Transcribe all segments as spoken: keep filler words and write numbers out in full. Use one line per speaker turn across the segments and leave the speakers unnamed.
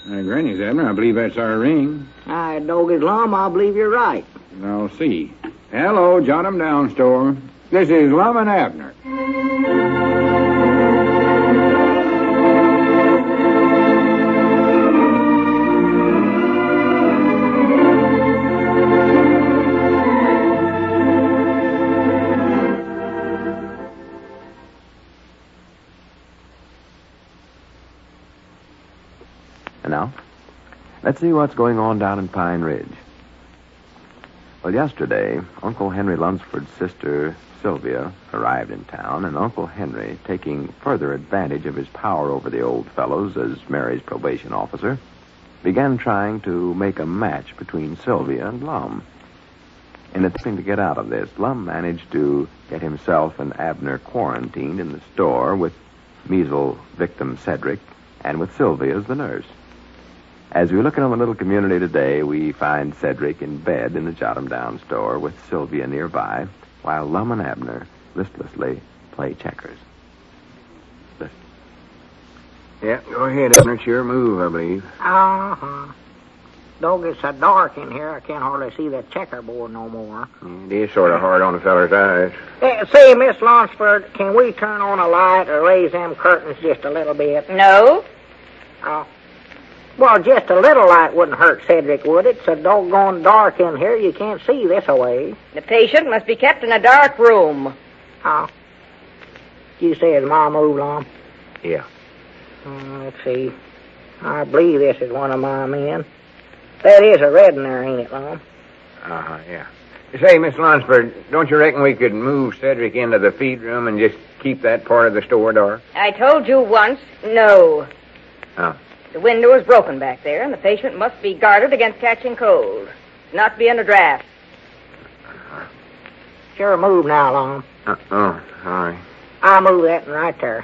Uh, Granny's, Abner, I believe that's our ring.
I dog his Lum, I believe you're right.
I'll see. Hello, Jot 'em Down store. This is Lum and Abner.
And now, let's see what's going on down in Pine Ridge. Well, yesterday, Uncle Henry Lunsford's sister, Sylvia, arrived in town, and Uncle Henry, taking further advantage of his power over the old fellows as Mary's probation officer, began trying to make a match between Sylvia and Lum. In attempting to get out of this, Lum managed to get himself and Abner quarantined in the store with measles victim Cedric and with Sylvia as the nurse. As we look into the little community today, we find Cedric in bed in the Jot 'em Down store with Sylvia nearby, while Lum and Abner listlessly play checkers. Listen.
Yeah, go ahead, Abner. It's your move, I believe.
Uh-huh. Dog, it's so dark in here, I can't hardly see the checkerboard no more.
It is sort of hard on the feller's eyes.
Hey, say, Miss Lunsford, can we turn on a light or raise them curtains just a little bit?
No.
Oh. Well, just a little light wouldn't hurt Cedric, would it? It's so doggone dark in here, you can't see this away.
The patient must be kept in a dark room.
Oh. You say his mom moved on?
Yeah.
Uh, let's see. I believe this is one of my men. That is a red in there, ain't it, Lum?
Uh-huh, yeah. Say, Miss Lunsford, don't you reckon we could move Cedric into the feed room and just keep that part of the store dark?
I told you once, no.
Oh.
The window is broken back there, and the patient must be guarded against catching cold. Not be in a draft.
Uh-huh. Sure move now, Lum.
Uh, oh, sorry.
I'll move that one right there.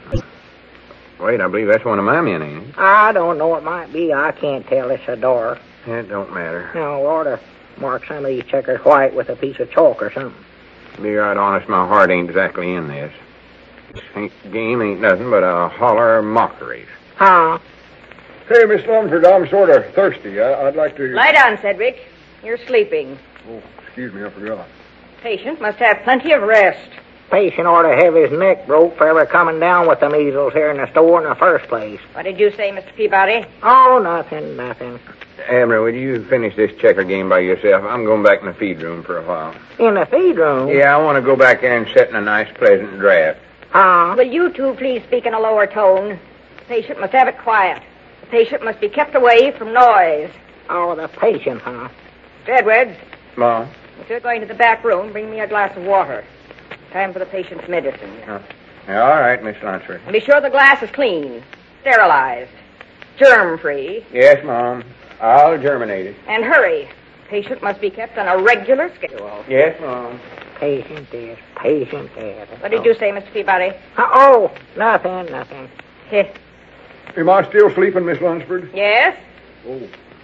Wait, I believe that's one of my men, ain't it?
I don't know. It might be. I can't tell. It's so dark.
It don't matter.
No, we ought to mark some of these checkers white with a piece of chalk or something.
To be right honest, my heart ain't exactly in this. This ain't game ain't nothing but a holler of mockeries.
Huh?
Hey, Miss Lunsford, I'm sort of thirsty. I, I'd like to...
Lie down, Cedric. You're sleeping.
Oh, excuse me, I forgot.
Patient must have plenty of rest.
Patient ought to have his neck broke for ever coming down with the measles here in the store in the first place.
What did you say, Mister Peabody?
Oh, nothing, nothing.
Abner, would you finish this checker game by yourself? I'm going back in the feed room for a while.
In the feed room?
Yeah, I want to go back there and sit in a nice, pleasant draft.
Huh?
Will you two please speak in a lower tone? The patient must have it quiet. The patient must be kept away from noise.
Oh, the patient, huh?
Mister Edwards.
Mom?
If you're going to the back room, bring me a glass of water. Time for the patient's medicine.
Oh. Yeah, all right, Miss Lunsford.
And be sure the glass is clean, sterilized, germ-free.
Yes, Mom. I'll germinate it.
And hurry. Patient must be kept on a regular schedule.
Yes, Mom.
Patient this, patient that.
What did you say, Mister Peabody?
Uh, oh, nothing, nothing.
Yes.
Am I still sleeping, Miss Lunsford?
Yes?
Oh.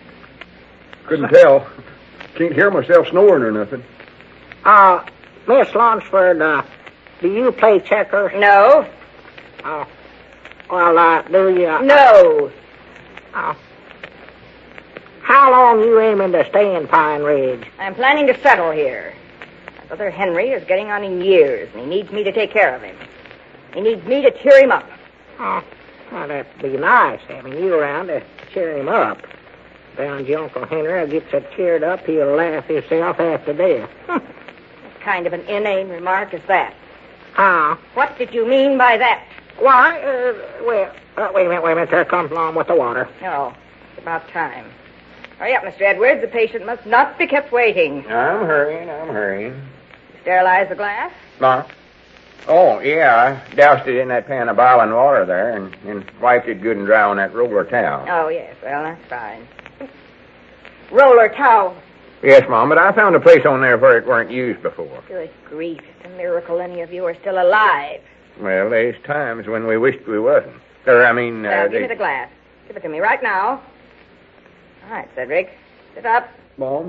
Couldn't tell. Can't hear myself snoring or nothing.
Uh, Miss Lunsford, uh, do you play checkers?
No.
Oh. Well, uh, do you... Uh,
no.
Oh. How long you aiming to stay in Pine Ridge?
I'm planning to settle here. My brother Henry is getting on in years, and he needs me to take care of him. He needs me to cheer him up.
Oh, well, that'd be nice, having you around to cheer him up. Found your Uncle Henry gets so cheered up, he'll laugh himself half to death.
What kind of an inane remark is that?
Ah.
What did you mean by that?
Why, uh, well, uh, wait a minute, wait a minute. There comes along with the water.
Oh, it's about time. Hurry up, Mister Edwards. The patient must not be kept waiting.
I'm hurrying, I'm hurrying.
You sterilize the glass?
Mom? Oh, yeah, I doused it in that pan of boiling water there and, and wiped it good and dry on that roller towel.
Oh, yes. Well, that's fine. Roller towel.
Yes, Mom, but I found a place on there where it weren't used before.
Good grief. It's a miracle any of you are still alive.
Well, there's times when we wished we wasn't. Or, I mean... Uh,
Now, give
they...
me the glass. Give it to me right now. All right, Cedric. Sit up.
Mom?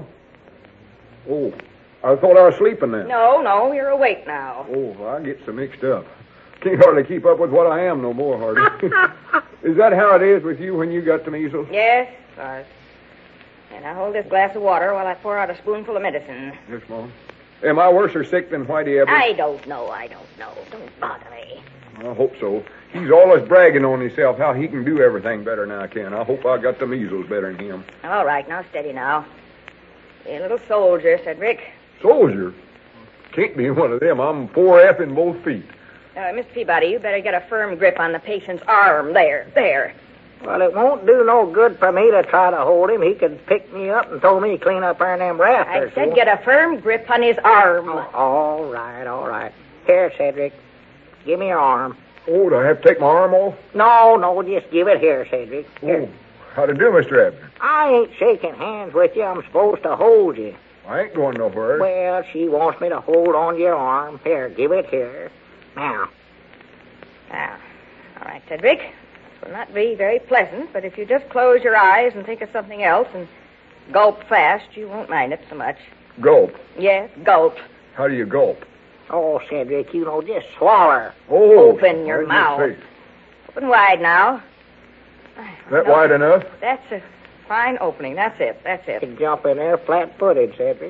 Oh, I thought I was sleeping then.
No, no, you're awake now.
Oh, I get so mixed up. Can't hardly keep up with what I am no more, Hardy. Is that how it is with you when you got the measles?
Yes, it was. And I hold this glass of water while I pour out a spoonful of medicine.
Yes, Mom. Am I worse or sick than Whitey ever?
I don't know, I don't know. Don't bother me.
I hope so. He's always bragging on himself how he can do everything better than I can. I hope I got the measles better than him.
All right, now steady now. Be a little soldier, Cedric.
Soldier? Can't be one of them. I'm four F in both feet.
Uh, Mister Peabody, you better get a firm grip on the patient's arm. There, there.
Well, it won't do no good for me to try to hold him. He could pick me up and throw me clean up there in them rafters.
I said get a firm grip on his arm.
Oh, all right, all right. Here, Cedric. Give me your arm.
Oh, do I have to take my arm off?
No, no, just give it here, Cedric. Here.
Oh, how to do, Mister Abner?
I ain't shaking hands with you. I'm supposed to hold you.
I ain't going nowhere.
Well, she wants me to hold on to your arm. Here, give it here. Now.
Now, all right, Cedric. This will not be very pleasant, but if you just close your eyes and think of something else and gulp fast, you won't mind it so much.
Gulp.
Yes, gulp.
How do you gulp?
Oh, Cedric, you know, just swallow.
Oh,
Open your
for
mouth.
goodness sake.
Open wide now.
That
No,
wide enough?
That's a fine opening. That's it. That's
You
it.
can jump in there flat-footed, Cedric.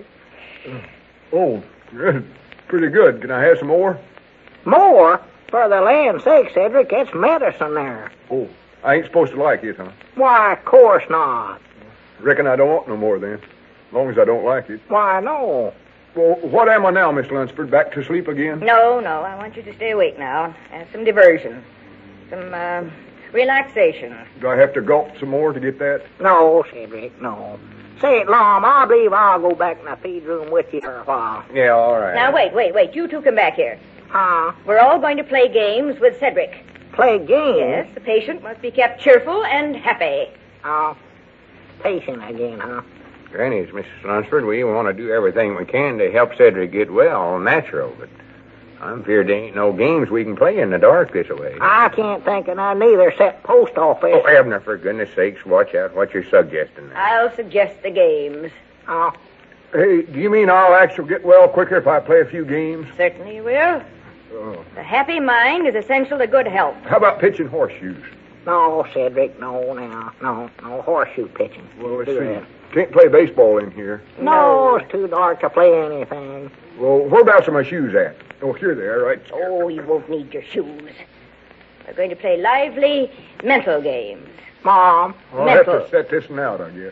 Oh, good. Pretty good. Can I have some more?
More? For the land's sake, Cedric, it's medicine there.
Oh, I ain't supposed to like it, huh?
Why, of course not.
Reckon I don't want no more then. As long as I don't like it.
Why, no.
Well, what am I now, Miss Lunsford? Back to sleep again?
No, no. I want you to stay awake now. Have some diversion. Some, uh, relaxation.
Do I have to gulp some more to get that?
No, Cedric, no. Say it, Lom, I believe I'll go back in the feed room with you for a while.
Yeah, all right.
Now, wait, wait, wait. You two come back here.
Huh?
We're all going to play games with Cedric.
Play games?
Yes, the patient must be kept cheerful and happy.
Oh, patient again, huh?
Granny's, Missus Lunsford, we want to do everything we can to help Cedric get well, natural, but I'm feared there ain't no games we can play in the dark this way.
I can't think of none neither, except post office.
Oh, Abner, for goodness sakes, watch out what you're suggesting there.
I'll suggest the games.
Oh,
Hey, do you mean I'll actually get well quicker if I play a few games?
Certainly you will.
Oh.
The happy mind is essential to good health.
How about pitching horseshoes?
no, Cedric, no, now, no, no horseshoe pitching.
Well, let's
Do
see.
that.
Can't play baseball in here.
No, it's too dark to play anything.
Well, whereabouts are my shoes at? Oh, here they are, right?
Oh, you won't need your shoes. We're going to play lively mental games.
Mom,
I'll have
mental.
to set this one out, I guess.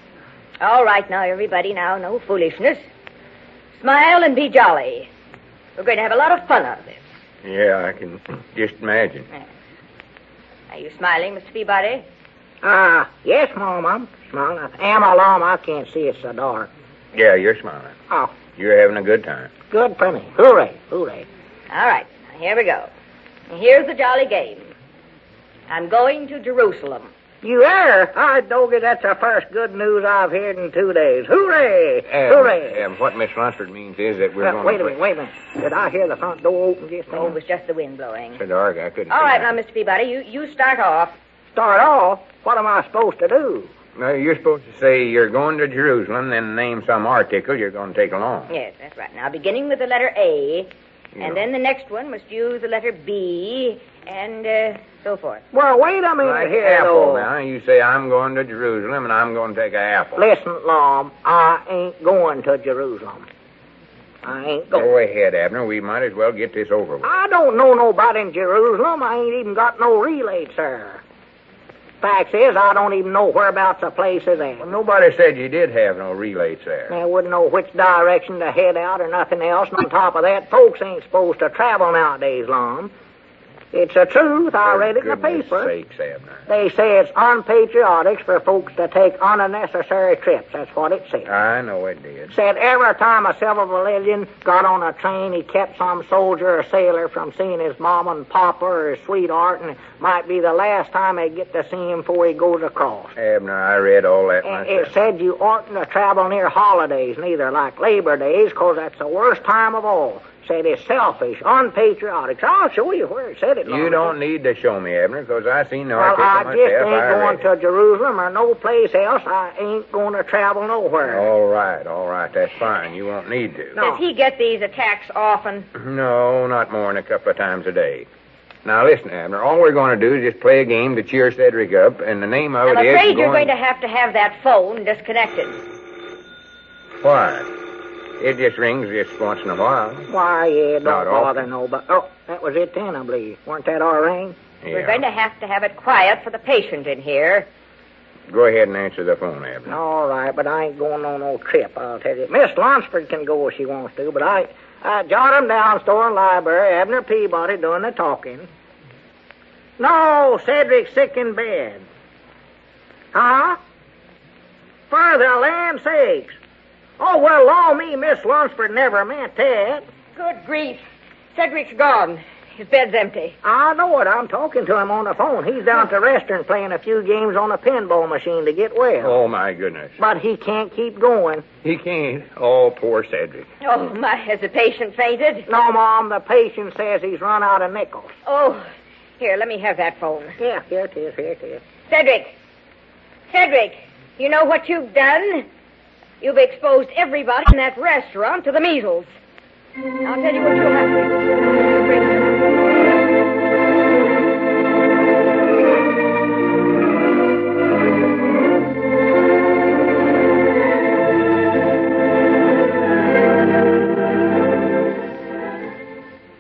All right, now, everybody, now, no foolishness. Smile and be jolly. We're going to have a lot of fun out of this.
Yeah, I can just imagine.
Are you smiling, Mister Peabody?
ah, yes, Mom, I'm smiling. Am I, Lom? I can't see, it's so dark.
Yeah, you're smiling.
Oh,
You're having a good time.
good for me. Hooray, hooray.
All right, now, here we go. Here's the jolly game. I'm going to Jerusalem.
You are? I doggy, that's the first good news I've heard in two days. Hooray!
Um,
Hooray!
um, what Miss Lunsford means is that we're
Uh,
going
wait
to
a minute, wait a minute. Did I hear the front door open just
Oh, it
then?
was just the wind blowing.
So dark, I couldn't
All
see
right, now,
nothing.
Mister Peabody, you, you start off.
Start off? What am I supposed to do?
No, you're supposed to say you're going to Jerusalem, then name some article you're going to take along.
Yes, that's right. Now, beginning with the letter A,
Yeah.
and then the next one must use the letter B, and uh, so forth.
Well, wait a minute
Like
here,
apple
though.
now. You say, I'm going to Jerusalem, and I'm going to take an apple.
Listen, Lom, I ain't going to Jerusalem. I ain't going.
Go ahead, Abner. We might as well get this over with.
I don't know nobody in Jerusalem. I ain't even got no relays there. Fact is, I don't even know whereabouts the place is at.
Well, nobody said you did have no relays there.
I wouldn't know which direction to head out or nothing else. And on top of that, folks ain't supposed to travel nowadays, Lom. It's the truth. I
For
read it in the
goodness
paper.
sakes, Abner.
They say it's unpatriotic for folks to take unnecessary trips. That's what it said.
I know it did.
Said every time a civilian got on a train, he kept some soldier or sailor from seeing his mama and papa or his sweetheart, and it might be the last time they get to see him before he goes across.
Abner, I read all that
And
myself.
it said you oughtn't to travel near holidays, neither like Labor Days, 'cause that's the worst time of all. Said it's selfish, unpatriotic. So I'll show you where it said it.
You
Lawrence.
don't need to show me, Abner, because I seen the
Well,
article
I
myself.
just ain't
I
going
read
to
it.
Jerusalem or no place else. I ain't going to travel nowhere.
All right, all right. That's fine. You won't need to.
No.
Does he get these attacks often?
No, not more than a couple of times a day. Now, listen, Abner, all we're going to do is just play a game to cheer Cedric up, and the name of
I'm
it is...
afraid you're going to have to have that phone disconnected.
Why? It just rings just once in a while.
Why, yeah, don't
Not
bother
often.
nobody. Oh, that was it then, I believe. Weren't that our ring?
Yeah.
We're going to have to have it quiet for the patient in here.
Go ahead and answer the phone, Abner.
All right, but I ain't going on no trip, I'll tell you. Miss Lunsford can go if she wants to, but I, I jot 'em down, store and library, Abner Peabody doing the talking. No, Cedric's sick in bed. Huh? For the land sakes. Oh, well, law me, Miss Lunsford never meant that.
Good grief. Cedric's gone. His bed's empty.
I know it. I'm talking to him on the phone. He's down at the restaurant playing a few games on a pinball machine to get well.
Oh, my goodness.
But he can't keep going.
He can't. Oh, poor Cedric.
Oh, my, has the patient fainted?
No, Mom, the patient says he's run out of nickels.
Oh, here, let me have that phone.
Yeah, here it is, here it is.
Cedric! Cedric, you know what you've done? You've exposed everybody in that restaurant to the measles. I'll tell you what you'll have to do.